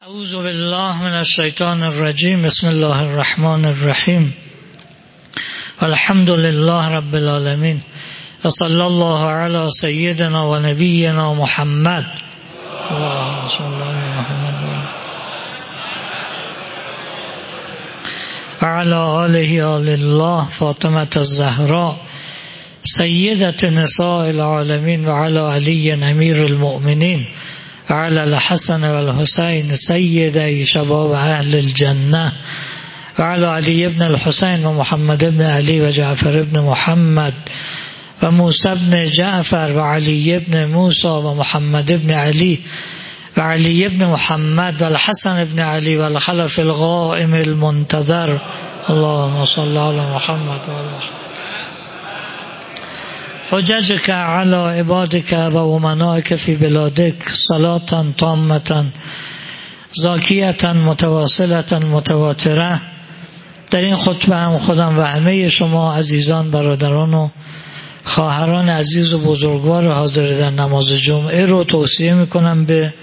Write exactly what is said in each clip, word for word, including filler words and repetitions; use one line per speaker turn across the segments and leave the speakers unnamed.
اعوذ بالله من الشیطان الرجیم. بسم الله الرحمن الرحیم. الحمد لله رب العالمین و صلی الله علی سیدنا و نبینا محمد. اللهم صل علی محمد و علی آله آل الله. فاطمه الزهراء سیدة نساء العالمین و علی علی امیر المؤمنین و علی الحسن و الحسین سیدی شباب اهل الجنه و علی علی ابن الحسین و محمد ابن علی و جعفر ابن محمد و موسی ابن جعفر و علی ابن موسی و محمد ابن علی و علی ابن محمد و الحسن ابن علی و الخلف القائم المنتظر. اللهم صل علی محمد و علی حججك على عبادك و امنائك في بلادك صلاة تامة زاکیة متواصلة متواتره. در این خطبه هم خودم و همه شما عزیزان، برادران و خواهران عزیز و بزرگوار حاضر در نماز جمعه رو توصیه میکنم به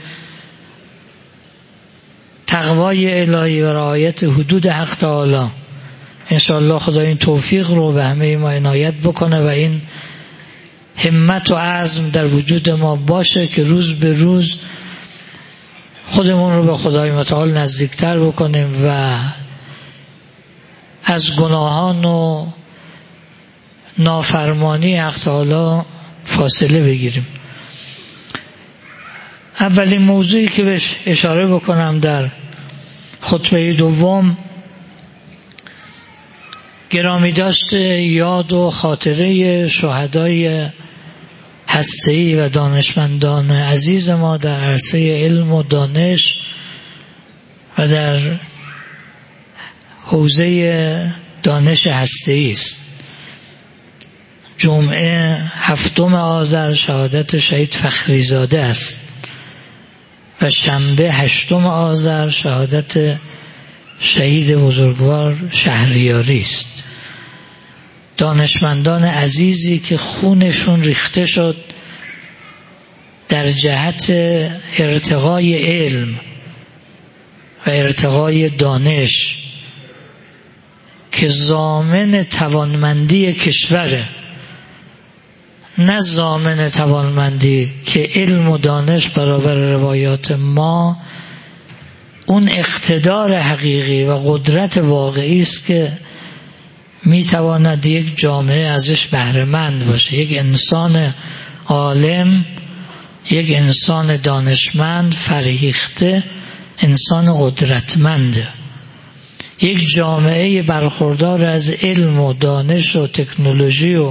تقوای الهی و رعایت حدود حق تعالی. انشاءالله خدا این توفیق رو به همه ما عنایت بکنه و این همت و عزم در وجود ما باشه که روز به روز خودمون رو به خدای متعال نزدیکتر بکنیم و از گناهان و نافرمانی حق تعالی فاصله بگیریم. اولین موضوعی که بهش اشاره بکنم در خطبه دوم، گرامی داشت یاد و خاطره شهدای هسته‌ای و دانشمندان عزیز ما در عرصه علم و دانش و در حوزه دانش هسته‌ای است. جمعه هفتم آذر شهادت شهید فخریزاده است و شنبه هشتم آذر شهادت شهید بزرگوار شهریاری است. دانشمندان عزیزی که خونشون ریخته شد در جهت ارتقای علم و ارتقای دانش که ضامن توانمندی کشوره، نه ضامن توانمندی که علم و دانش برابر روایات ما اون اقتدار حقیقی و قدرت واقعی است که میتواند یک جامعه ازش بهره مند باشه. یک انسان عالم، یک انسان دانشمند فرهیخته، انسان قدرتمند، یک جامعه برخوردار از علم و دانش و تکنولوژی و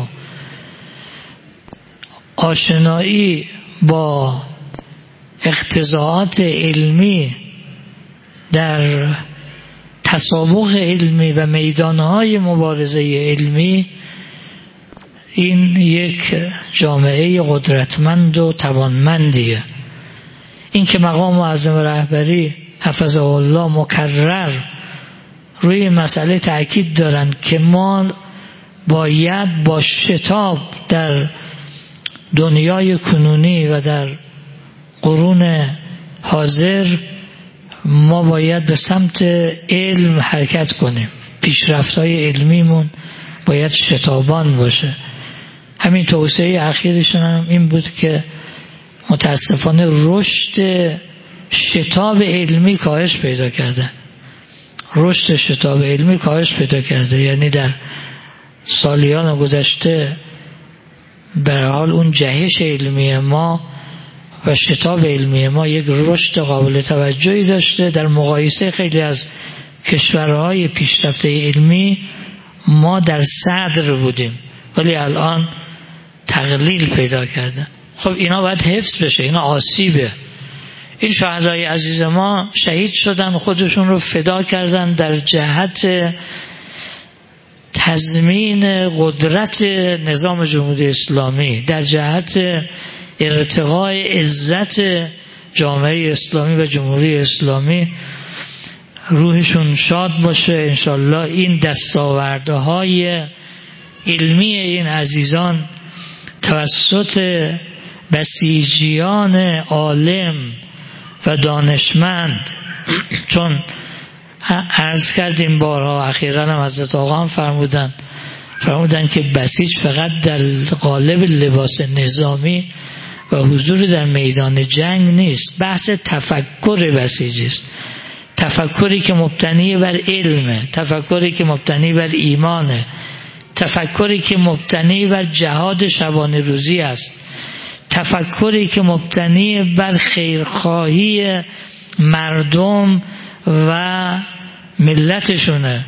آشنایی با اقتضاعات علمی در تسابق علمی و میدانهای مبارزه علمی. این یک جامعه قدرتمند و توانمندیه. این که مقام معظم رهبری حفظه الله مکرر روی مسئله تأکید دارن که ما باید با شتاب در دنیای کنونی و در قرون حاضر ما باید به سمت علم حرکت کنیم. پیشرفت‌های علمیمون باید شتابان باشه. همین توسعه اخیرشون هم این بود که متاسفانه رشد شتاب علمی کاهش پیدا کرده. رشد شتاب علمی کاهش پیدا کرده، یعنی در سالیان گذشته به هر حال اون جهش علمی ما و شتاب علمی ما یک رشد قابل توجهی داشته. در مقایسه خیلی از کشورهای پیشرفته علمی ما در صدر بودیم، ولی الان تقلیل پیدا کرده. خب اینا باید حفظ بشه، اینا آسیبه. این شهدای عزیز ما شهید شدن، خودشون رو فدا کردن در جهت تضمین قدرت نظام جمهوری اسلامی، در جهت ارتقای عزت جامعه اسلامی و جمهوری اسلامی. روحشون شاد باشه. انشالله این دستاوردهای علمی این عزیزان توسط بسیجیان عالم و دانشمند چون عرض کردیم بارها، اخیراً هم حضرت آقا هم فرمودن فرمودن که بسیج فقط در قالب لباس نظامی و حضور در میدان جنگ نیست، بحث تفکر بسیج است. تفکری که مبتنی بر علمه، تفکری که مبتنی بر ایمانه، تفکری که مبتنی بر جهاد شبانه روزی است، تفکری که مبتنی بر خیرخواهی مردم و ملتشونه،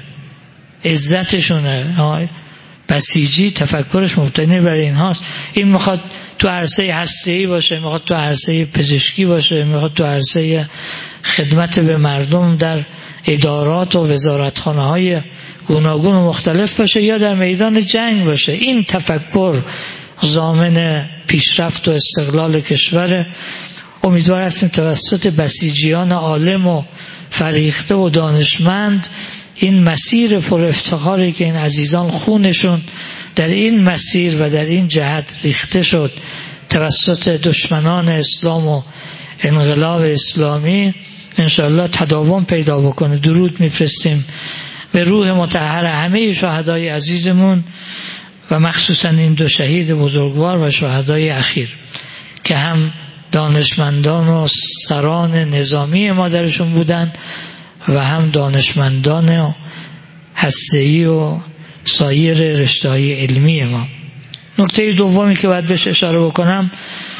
عزتشونه. بسیجی تفکرش مبتنی بر این هاست. این میخواد تو عرصه هسته‌ای باشه، میخواد تو عرصه پزشکی باشه، میخواد تو عرصه خدمت به مردم در ادارات و وزارتخانه های گوناگون و مختلف باشه، یا در میدان جنگ باشه. این تفکر ضامن پیشرفت و استقلال کشور. امیدوار هستیم توسط بسیجیان عالم و فریخته و دانشمند این مسیر پر افتخاری که این عزیزان خونشون در این مسیر و در این جهت ریخته شد توسط دشمنان اسلام و انقلاب اسلامی، انشاءالله تداوم پیدا بکنه. درود میفرستیم به روح مطهر همه شهدای عزیزمون و مخصوصا این دو شهید بزرگوار و شهدای اخیر که هم دانشمندان و سران نظامی ما درشون بودن و هم دانشمندان هسته‌ای و سایر رشته‌های علمی ما. نکته دومی که باید بهش اشاره بکنم،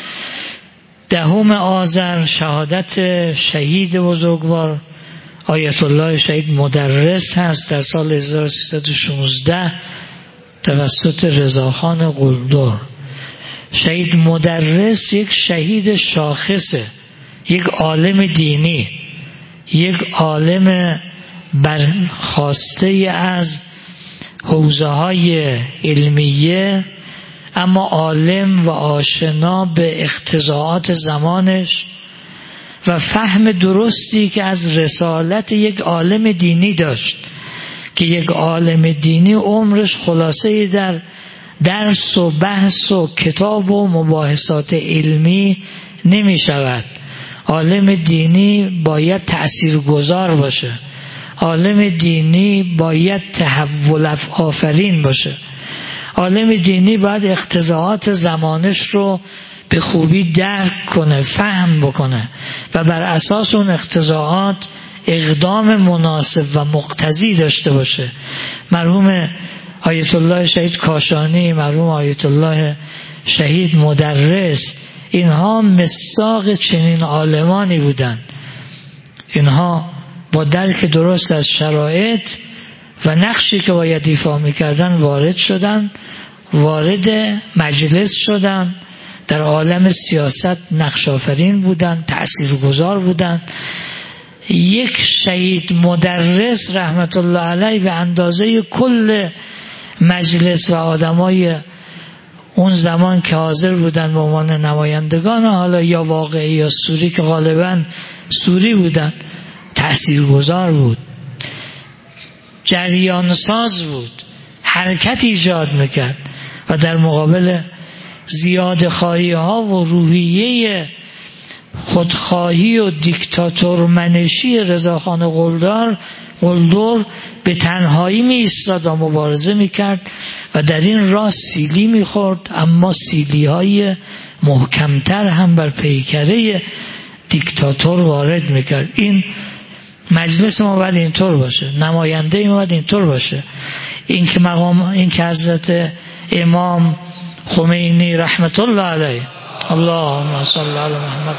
دهم آذر شهادت شهید بزرگوار آیت الله شهید مدرس هست در سال هزار و سیصد و شانزده توسط رضاخان قلدر. شهید مدرس یک شهید شاخصه، یک عالم دینی، یک عالم برخاسته از حوزه های علمیه، اما عالم و آشنا به اقتضاعات زمانش و فهم درستی که از رسالت یک عالم دینی داشت که یک عالم دینی عمرش خلاصه در درس و بحث و کتاب و مباحثات علمی نمی شود. عالم دینی باید تأثیرگذار باشه، عالم دینی باید تحول آفرین باشه، عالم دینی باید اقتضاعات زمانش رو به خوبی درک کنه، فهم بکنه و بر اساس اون اقتضاعات اقدام مناسب و مقتضی داشته باشه. مرحوم آیت الله شهید کاشانی، مرحوم آیت الله شهید مدرس، اینها مصداق چنین عالمانی بودند. اینها با درک درست از شرایط و نقشی که باید ایفا می‌کردن وارد شدن، وارد مجلس شدن، در عالم سیاست نقش آفرین بودن، تأثیرگذار بودن. یک شهید مدرس رحمت الله علیه به اندازه کل مجلس و آدمای اون زمان که حاضر بودن به عنوان نمایندگان، حالا یا واقعی یا سوری که غالبا سوری بودن، تأثیرگذار بود، جریان ساز بود، حرکت ایجاد میکرد و در مقابل زیاده خواهی ها و روحیه خودخواهی و دیکتاتور منشی رضاخان قلدر قلدر به تنهایی می ایستاد و مبارزه می کرد و در این راه سیلی می خورد، اما سیلی های محکمتر هم بر پیکره دیکتاتور وارد می کرد. این مجلس ما باید اینطور باشه، نماینده ما باید اینطور باشه. این که مقام این که حضرت امام خمینی رحمت الله علیه، اللهم صل علی محمد،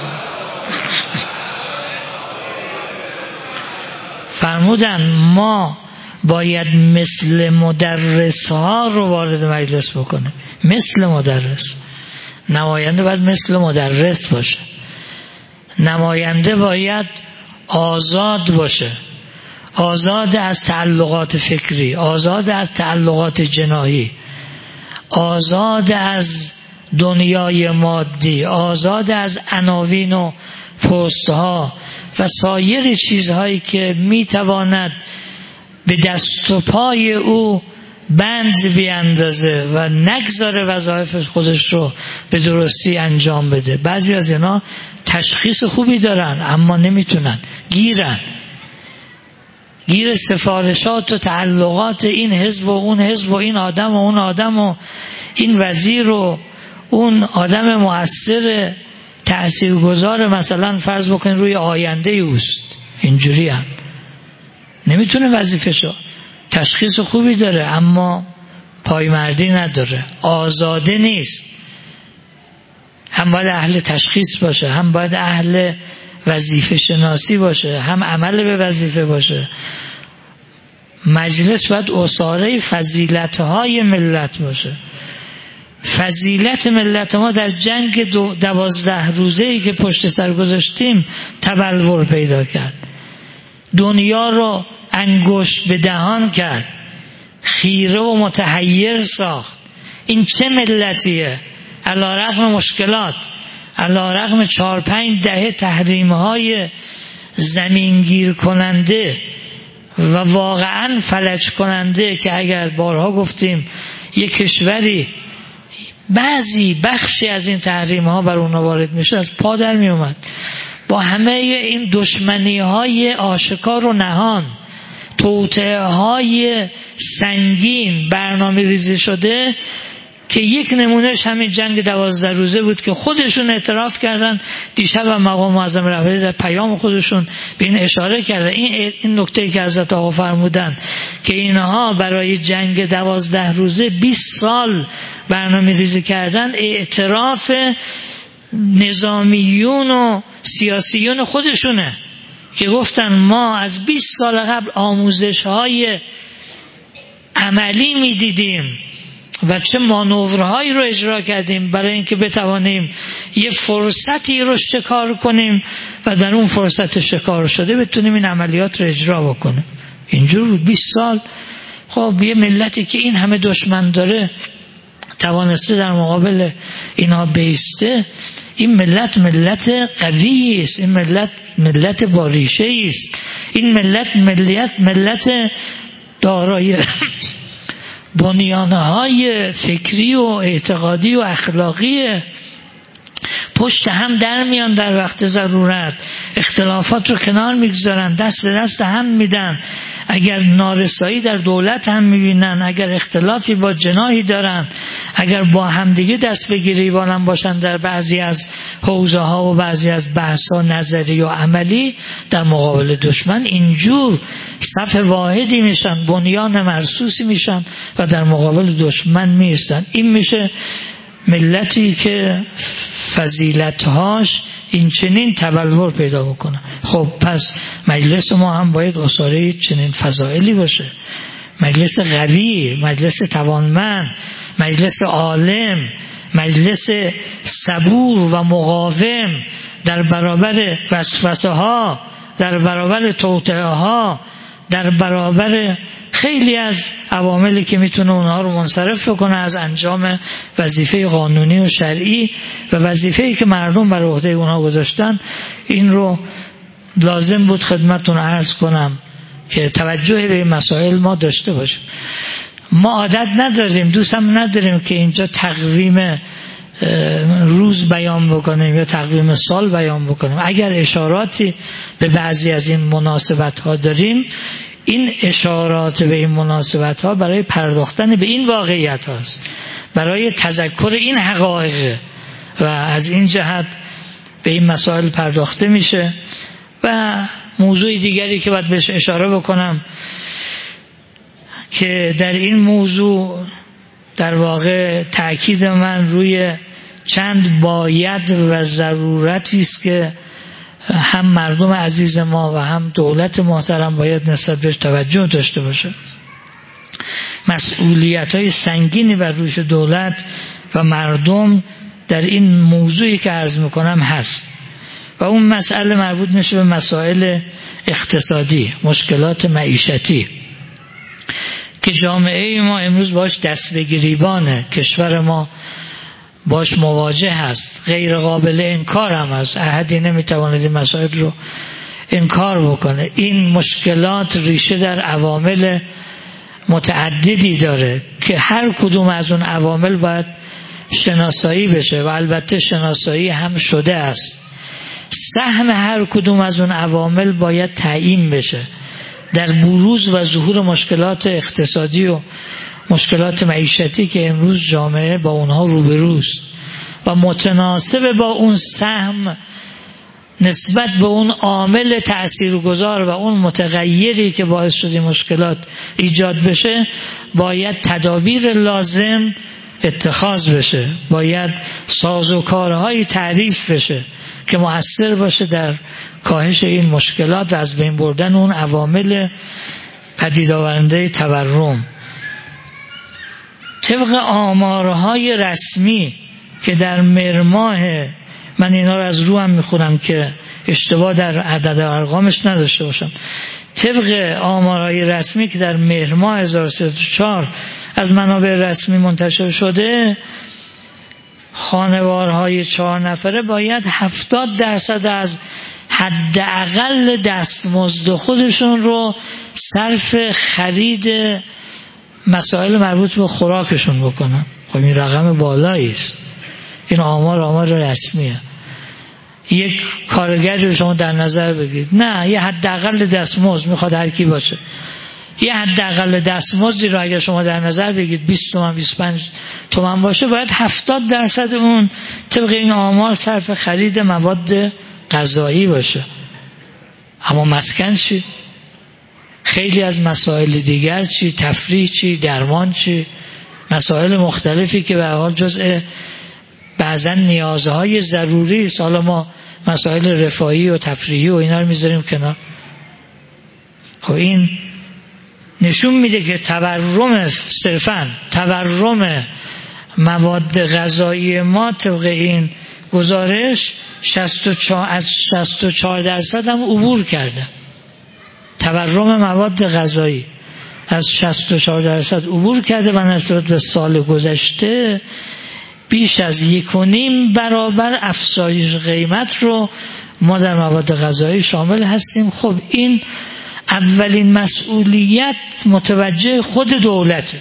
فرمودن ما باید مثل مدرس ها رو وارد مجلس بکنه. مثل مدرس، نماینده باید مثل مدرس باشه، نماینده باید آزاد باشه، آزاد از تعلقات فکری، آزاد از تعلقات جناحی، آزاد از دنیای مادی، آزاد از عناوین و پست‌ها و سایر چیزهایی که میتواند به دست و پای او بند بیاندازه و نگذاره وظایف خودش رو به درستی انجام بده. بعضی از اینا تشخیص خوبی دارن اما نمیتونن، گیرن، گیر سفارشات و تعلقات این حزب و اون حزب و این آدم و اون آدم و این وزیر و اون آدم مؤثر تأثیرگذار، مثلا فرض بکنید روی آینده اوست، اینجوری هم نمیتونه وظیفه‌شو، تشخیص خوبی داره اما پایمردی نداره، آزاده نیست. هم باید اهل تشخیص باشه، هم باید اهل وظیفه شناسی باشه، هم عمل به وظیفه باشه. مجلس باید اساره فضیلت‌های ملت باشه. فضیلت ملت ما در جنگ دو دوازده روزه‌ای که پشت سر گذاشتیم تبلور پیدا کرد، دنیا رو انگشت به دهان کرد، خیره و متحیر ساخت. این چه ملتیه؟ علی رغم مشکلات، علی رغم چهار پنج دهه تحریم‌های زمینگیر کننده و واقعا فلج کننده که اگر بارها گفتیم یک کشوری بعضی بخشی از این تحریم‌ها بر اون وارد میشه از پا در می اومد. با همه این دشمنی‌های آشکار و نهان، توطئه‌های سنگین برنامه ریزی شده که یک نمونهش همین جنگ دوازده روزه بود که خودشون اعتراف کردن. دیشب و مقام معظم رهبری در پیام خودشون به این اشاره کردن. این این نکته‌ای که حضرت آقا فرمودن که اینها برای جنگ دوازده روزه بیست سال برنامه ریزی کردن، اعتراف نظامیون و سیاسیون خودشونه که گفتن ما از بیست سال قبل آموزش‌های عملی می‌دیدیم و چه مانورهایی رو اجرا کردیم برای اینکه بتوانیم یه فرصتی رو شکار کنیم و در اون فرصت شکار شده بتونیم این عملیات رو اجرا بکنیم. اینجور بود بیست سال. خب یه ملتی که این همه دشمن داره توانسته در مقابل اینها بیسته. این ملت ملت قوی است، این ملت ملت با ریشه است، این ملت ملت ملت دارای بنیانهای فکری و اعتقادی و اخلاقی، پشت هم در میان در وقت ضرورت، اختلافات رو کنار میگذارن، دست به دست هم میدن، اگر نارسایی در دولت هم میبینن، اگر اختلافی با جناحی دارن، اگر با همدیگه دست به گریبان باشن در بعضی از حوزه ها و بعضی از بحث ها نظری و عملی در مقابل دشمن، اینجور صف واحدی میشن، بنیان مرصوصی میشن و در مقابل دشمن میستن. این میشه ملتی که فضیلتهاش این چنین تبلور پیدا بکنه. خب پس مجلس ما هم باید اساره چنین فضائلی باشه، مجلس قوی، مجلس توانمند، مجلس عالم، مجلس صبور و مقاوم در برابر وسوسه ها، در برابر توطئه ها، در برابر خیلی از عواملی که میتونه اونها رو منصرف کنه از انجام وظیفه قانونی و شرعی و وظیفه‌ای که مردم بر عهده اونها گذاشتن. این رو لازم بود خدمتتون عرض کنم که توجه به این مسائل ما داشته باشیم. ما عادت نداریم، دوست هم نداریم که اینجا تقویم روز بیان بکنیم یا تقویم سال بیان بکنیم. اگر اشاراتی به بعضی از این مناسبت ها داریم، این اشارات به این مناسبت ها برای پرداختن به این واقعیت هاست، برای تذکر این حقایق و از این جهت به این مسائل پرداخته میشه. و موضوع دیگری که باید بهش اشاره بکنم که در این موضوع در واقع تأکید من روی چند باید و ضرورتی است که هم مردم عزیز ما و هم دولت محترم باید نسبت بهش توجه داشته باشه. مسئولیت‌های سنگینی بر روش دولت و مردم در این موضوعی که عرض میکنم هست و اون مسئله مربوط میشه به مسائل اقتصادی، مشکلات معیشتی که جامعه ما امروز باش دست به گریبانه، کشور ما باش مواجه هست، غیر قابل انکار هم هست، احدی نمیتواند این مسائل رو انکار بکنه. این مشکلات ریشه در عوامل متعددی داره که هر کدوم از اون عوامل باید شناسایی بشه و البته شناسایی هم شده است سهم هر کدوم از اون عوامل باید تعیین بشه در بروز و ظهور مشکلات اقتصادی و مشکلات معیشتی که امروز جامعه با اونها روبروست و متناسب با اون سهم نسبت به اون عامل تأثیرگذار و اون متغیری که باعث شده مشکلات ایجاد بشه باید تدابیر لازم اتخاذ بشه، باید سازوکارهای تعریف بشه که مؤثر باشه در کاهش این مشکلات و از بین بردن اون عوامل پدید آورنده تورم. طبق آمارهای رسمی که در مهر ماه، من اینا رو از رو هم میخونم که اشتباه در عدد ارقامش نداشته باشم، طبق آمارهای رسمی که در مهر ماه هزار و سیصد و چهار از منابع رسمی منتشر شده، خانوارهای چهار نفره باید هفتاد درصد از حداقل دستمزد خودشون رو صرف خرید مسائل مربوط به خوراکشون بکنن. خب این رقم بالایی است. این آمار آمار رسمیه. یک کارگر رو شما در نظر بگیرید، نه یه حداقل دستمزد میخواد هر کی باشه، یه حداقل دستمزدی رو اگر شما در نظر بگیرید بیست تومن بیست و پنج تومن باشه، باید هفتاد درصد اون طبق این آمار صرف خرید مواد غذایی باشه. اما مسکن چی؟ خیلی از مسائل دیگر چی؟ تفریح چی؟ درمان چی؟ مسائل مختلفی که به هر حال جزء بعضا نیازهای ضروری است. حالا ما مسائل رفاهی و تفریحی و اینا رو میذاریم کنار. خب این نشون میده که تورم، صرفاً تورم مواد غذایی ما طبق این گزارش شصت و چهار از شصت و چهار درصد هم عبور کرده. تورم مواد غذایی از شصت و چهار درصد عبور کرده و نسبت به سال گذشته بیش از یک و نیم برابر افزایش قیمت رو ما در مواد غذایی شامل هستیم. خب این اولین مسئولیت متوجه خود دولته.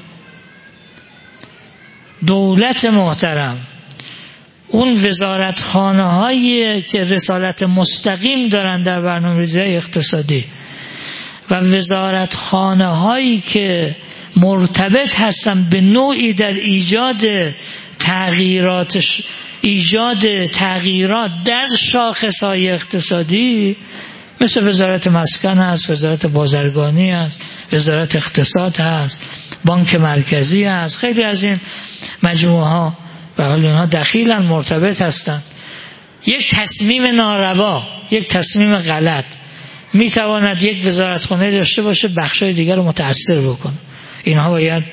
دولت محترم، اون وزارتخانه هایی که رسالت مستقیم دارن در برنامه‌ریزی اقتصادی و وزارتخانه هایی که مرتبط هستن به نوعی در ایجاد تغییرات ایجاد تغییرات در شاخصهای اقتصادی، مثل وزارت مسکن هست، وزارت بازرگانی هست، وزارت اقتصاد هست، بانک مرکزی هست، خیلی از این مجموعه ها به حال اینها دخیلن، مرتبط هستن. یک تصمیم ناروا، یک تصمیم غلط میتواند یک وزارتخانه داشته باشه بخشای دیگر رو متأثر بکنه. اینها باید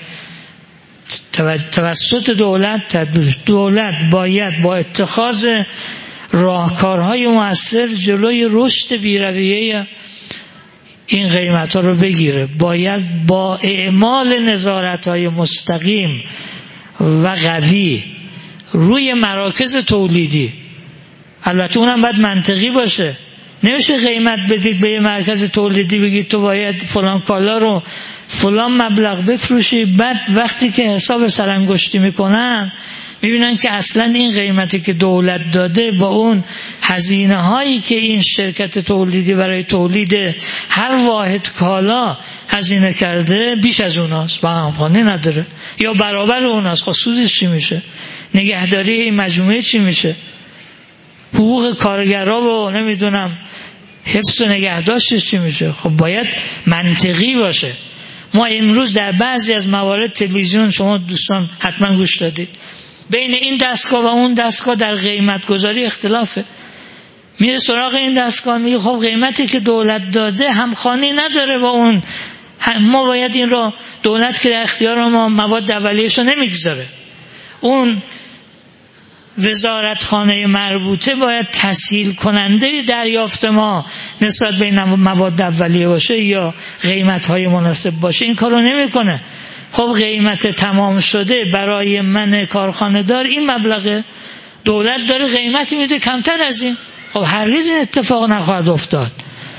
توسط دولت تدبیر. دولت باید با اتخاذ راهکارهای مؤثر جلوی رشد بی‌رویه این قیمت‌ها رو بگیره. باید با اعمال نظارت‌های مستقیم و قوی روی مراکز تولیدی، البته اونم باید منطقی باشه. نمیشه قیمت بدید به یه مرکز تولیدی بگید تو باید فلان کالا رو فلان مبلغ بفروشی، بعد وقتی که حساب سرانگشتی میکنن میبینن که اصلا این قیمتی که دولت داده با اون هزینه هایی که این شرکت تولیدی برای تولید هر واحد کالا هزینه کرده بیش از اوناست و همخوانی نداره یا برابر اوناست. خب سودش چی میشه؟ نگهداری این مجموعه چی میشه؟ حقوق کارگرها و نمیدونم حفظ و نگهداشتش چی میشه؟ خب باید منطقی باشه. ما امروز در بعضی از موارد تلویزیون، شما دوستان حتما گوش دادید، بین این دستگاه و اون دستگاه در قیمت گذاری اختلافه. میره سراغ این دستگاه میگه خب قیمتی که دولت داده همخوانی نداره با اون، ما باید این رو، دولت که در اختیار ما مواد اولیه‌شو نمیگذاره، اون وزارتخانه مربوطه باید تسهیل کننده دریافت ما نسبت به این مواد اولیه باشه یا قیمت‌های مناسب باشه. این کارو نمیکنه. خب قیمت تمام شده برای من کارخانه دار این مبلغه، دولت داره قیمتی میده کمتر از این. خب هرگز این اتفاق نخواهد افتاد.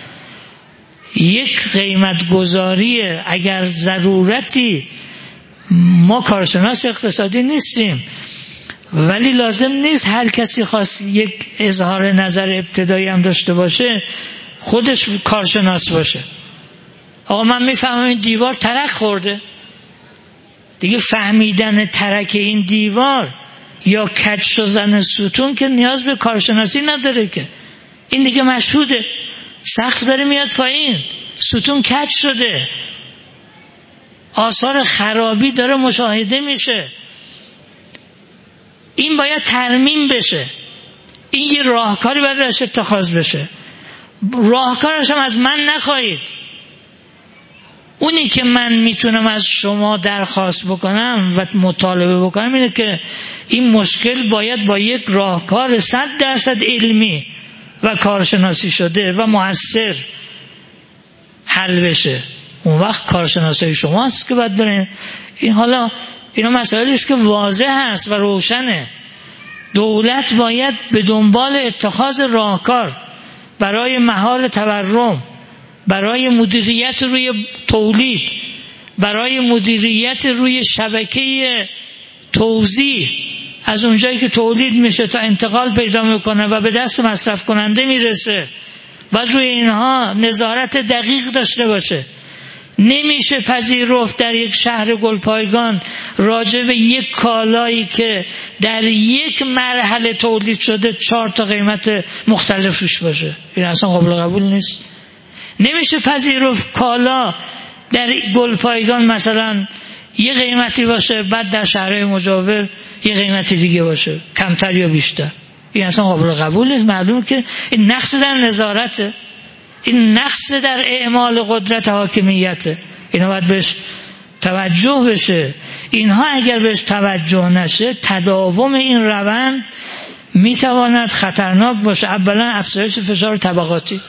یک قیمت گذاری اگر ضرورتی، ما کارشناس اقتصادی نیستیم ولی لازم نیست هر کسی خواست یک اظهار نظر ابتدایی هم داشته باشه خودش کارشناس باشه. آقا من میفهمم این دیوار ترک خورده، دیگه فهمیدن ترک این دیوار یا کج شدن ستون که نیاز به کارشناسی نداره که، این دیگه مشهوده، سقف داره میاد پایین، ستون کج شده، آثار خرابی داره مشاهده میشه، این باید ترمیم بشه، این یه راهکاری باید راش اتخاذ بشه. راهکارش هم از من نخواهید، اونی که من میتونم از شما درخواست بکنم و مطالبه بکنم اینه که این مشکل باید با یک راهکار صد درصد علمی و کارشناسی شده و مؤثر حل بشه. اون وقت کارشناسای شما هست که باید برین. این حالا اینا مسائلی است که واضح هست و روشنه. دولت باید به دنبال اتخاذ راهکار برای مهار تورم، برای مدیریت روی تولید، برای مدیریت روی شبکه توزیع، از اونجایی که تولید میشه تا انتقال پیدا میکنه و به دست مصرف کننده میرسه، باید روی اینها نظارت دقیق داشته باشه. نمیشه پذیرفت در یک شهر گلپایگان راجع به یک کالایی که در یک مرحله تولید شده چهار تا قیمت مختلف روش باشه، این اصلا قابل قبول نیست. نمیشه پذیرفت کالا در گلپایگان مثلا یه قیمتی باشه بعد در شهرهای مجاور یه قیمتی دیگه باشه، کمتر یا بیشتر، این اصلا قابل قبول نیست. معلومه که این نقص در نظارته، این نقص در اعمال قدرت حاکمیته، اینا باید بهش توجه بشه. اینها اگر بهش توجه نشه تداوم این روند میتواند خطرناک باشه. اولا افزایش فشار طبقاتی،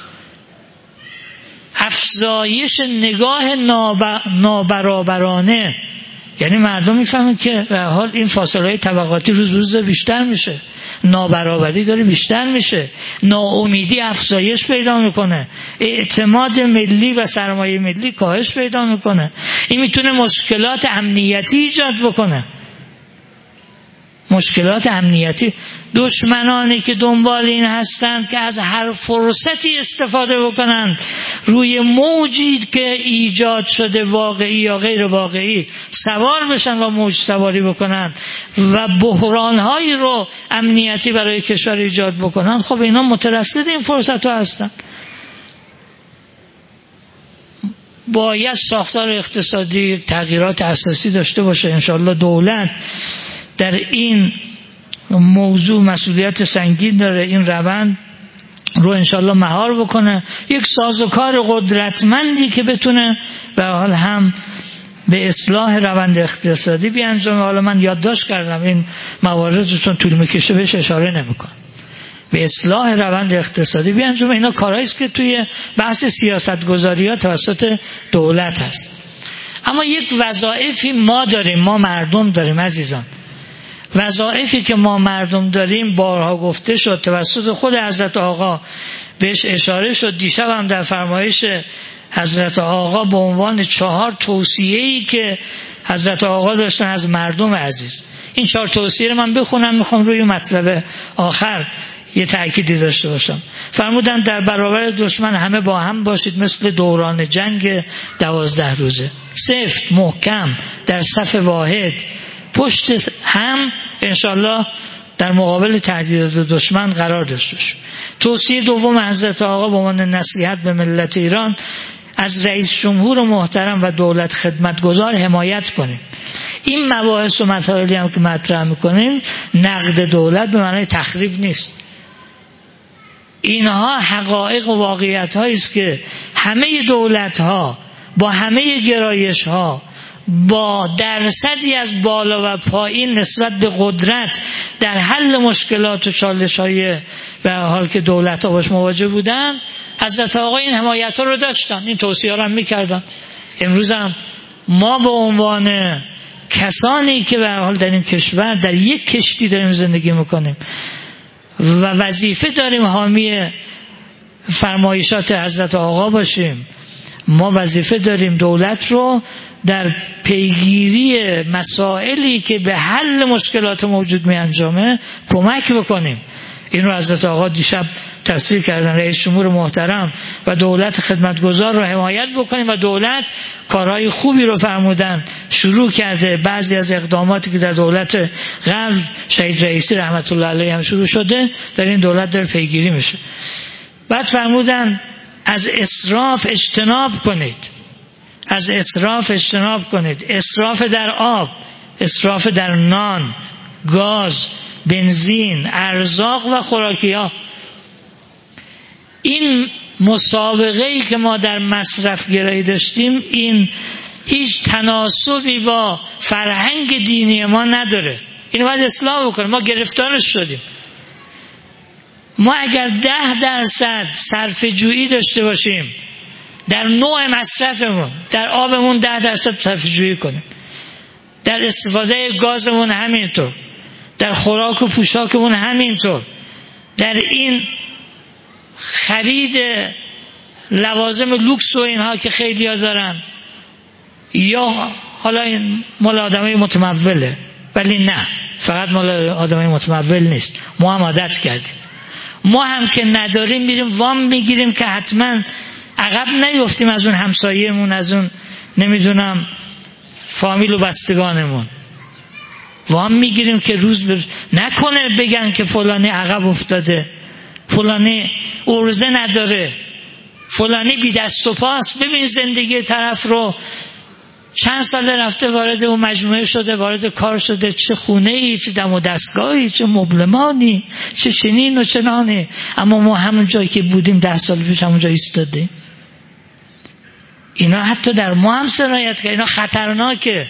افزایش نگاه نابرابرانه، یعنی مردم میفهمن که به حال این فاصله های طبقاتی روز روز بیشتر میشه، نابرابری داره بیشتر میشه، ناامیدی افزایش پیدا میکنه، اعتماد ملی و سرمایه ملی کاهش پیدا میکنه. این میتونه مشکلات امنیتی ایجاد بکنه، مشکلات امنیتی. دشمنانی که دنبال این هستند که از هر فرصتی استفاده بکنند روی موجی که ایجاد شده واقعی یا غیر واقعی سوار بشن و موج سواری بکنند و بحرانهایی رو امنیتی برای کشور ایجاد بکنند، خب اینا مترصد این فرصت ها هستند. باید ساختار اقتصادی تغییرات اساسی داشته باشه. انشاءالله دولت در این موضوع مسئولیت سنگین داره، این روند رو انشاءالله مهار بکنه، یک سازوکار قدرتمندی که بتونه به حال هم به اصلاح روند اقتصادی بیانجامه. حالا من یادداشت کردم این موارد رو چون طول میکشه بهش اشاره نمیکنم. به اصلاح روند اقتصادی بیانجامه. اینا کارهایی است که توی بحث سیاستگذاری‌ها توسط دولت هست. اما یک وظایفی ما داریم، ما مردم داریم عزیزان. وظایفی که ما مردم داریم بارها گفته شد، توسط خود حضرت آقا بهش اشاره شد. دیشب هم در فرمایش حضرت آقا به عنوان چهار توصیه‌ای که حضرت آقا داشتن از مردم عزیز، این چهار توصیه رو من بخونم، میخوام روی مطلب آخر یه تأکیدی داشته باشم. فرمودن در برابر دشمن همه با هم باشید مثل دوران جنگ دوازده روزه، سفت محکم در صف واحد پشت هم انشالله در مقابل تهدیدات دشمن قرار داشته باشیم. توصیه دوم حضرت آقا به عنوان نصیحت به ملت ایران، از رئیس جمهور محترم و دولت خدمتگزار حمایت کنیم. این مباحث و مسائلی هم که مطرح میکنیم نقد دولت به معنای تخریب نیست، اینها حقایق و واقعیت هایی است که همه دولت ها با همه گرایش ها با درصدی از بالا و پایین نسبت به قدرت در حل مشکلات و چالش های به حال که دولت ها باش مواجه بودن، حضرت آقا این حمایت ها رو داشتن، این توصیه ها رو هم میکردن. امروز هم ما به عنوان کسانی که به حال در این کشور در یک کشتی داریم زندگی میکنیم و وظیفه داریم حامی فرمایشات حضرت آقا باشیم ما وظیفه داریم دولت رو در پیگیری مسائلی که به حل مشکلات موجود می انجامه کمک بکنیم. این رو حضرت آقا دیشب تصویر کردن، رئیس جمهور محترم و دولت خدمتگزار رو حمایت بکنیم و دولت کارهای خوبی رو فرمودن شروع کرده. بعضی از اقداماتی که در دولت قبل شهید رئیسی رحمت الله علیه هم شروع شده در این دولت داره پیگیری میشه. بعد فرمودن از اسراف اجتناب کنید، از اسراف اجتناب کنید. اسراف در آب، اسراف در نان، گاز، بنزین، ارزاق و خوراکی‌ها. این مسابقه‌ای که ما در مصرف گرایی داشتیم این هیچ تناسبی با فرهنگ دینی ما نداره. اینو باید اصلاح بکنیم. ما گرفتارش شدیم. ما اگر ده درصد صرفه جویی داشته باشیم در نوع مصرفمون، در آبمون ده درصد صرفه جویی کنیم، در استفاده گازمون همینطور، در خوراک و پوشاکمون همینطور، در این خرید لوازم لوکس و اینها که خیلی ها دارن، یا حالا این مال آدمای متموله، ولی نه فقط مال آدمای متمول نیست، ما هم عادت کردیم. ما هم که نداریم میریم وام میگیریم که حتما عقب نیفتیم از اون همسایه‌مون، از اون نمیدونم فامیل و بستگانمون. وام میگیریم که روز بر... نکنه بگن که فلانی عقب افتاده، فلانی ارزه نداره، فلانی بی دست و پاست. ببین زندگی طرف رو، چند سال رفته وارد اون مجموعه شده، وارد کار شده، چه خونه ای، چه دم و دستگاهی، چه مبلمانی، چه چنین و چنانی، اما ما همون جایی که بودیم ده سال پیش همون جایی ایستادیم. اینا حتی در ما هم سرایت کرد. اینا خطرناکه.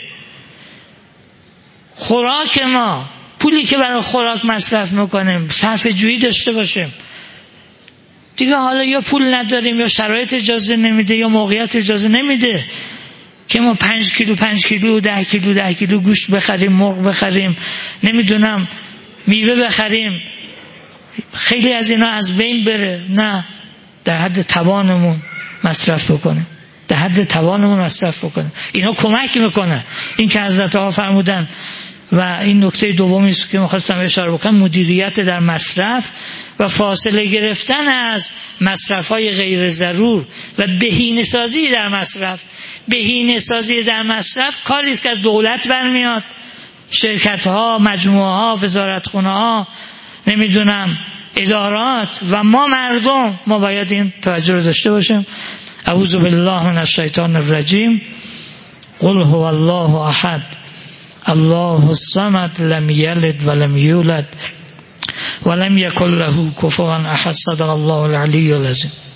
خوراک ما، پولی که برای خوراک مصرف میکنیم صرفه جویی داشته باشیم. دیگه حالا یا پول نداریم یا شرایط اجازه نمیده یا موقعیت اجازه نمیده که ما پنج کیلو پنج کیلو ده کیلو ده کیلو گوشت بخریم، مرغ بخریم، نمیدونم میوه بخریم، خیلی از اینا از بین بره. نه، در حد توانمون مصرف بکنیم، در حد توانمون مصرف بکنیم. اینا کمک میکنه. این که حضرت آقا فرمودن و این نکته دومی است که می‌خواستم اشاره بکنم، مدیریت در مصرف و فاصله گرفتن از مصرف‌های غیر ضرور و بهینه‌سازی در مصرف. بهینه‌سازی در مصرف کاری است که از دولت برمیاد، شرکت‌ها، مجموعه‌ها، وزارتخونه‌ها، نمیدونم ادارات، و ما مردم ما باید این توجه رو داشته باشیم. اعوذ بالله من الشیطان الرجیم. قل هو الله احد الله الصمد لم یلد ولم یولد ولم یکن له کفوا احد. صدق الله العلی العظیم.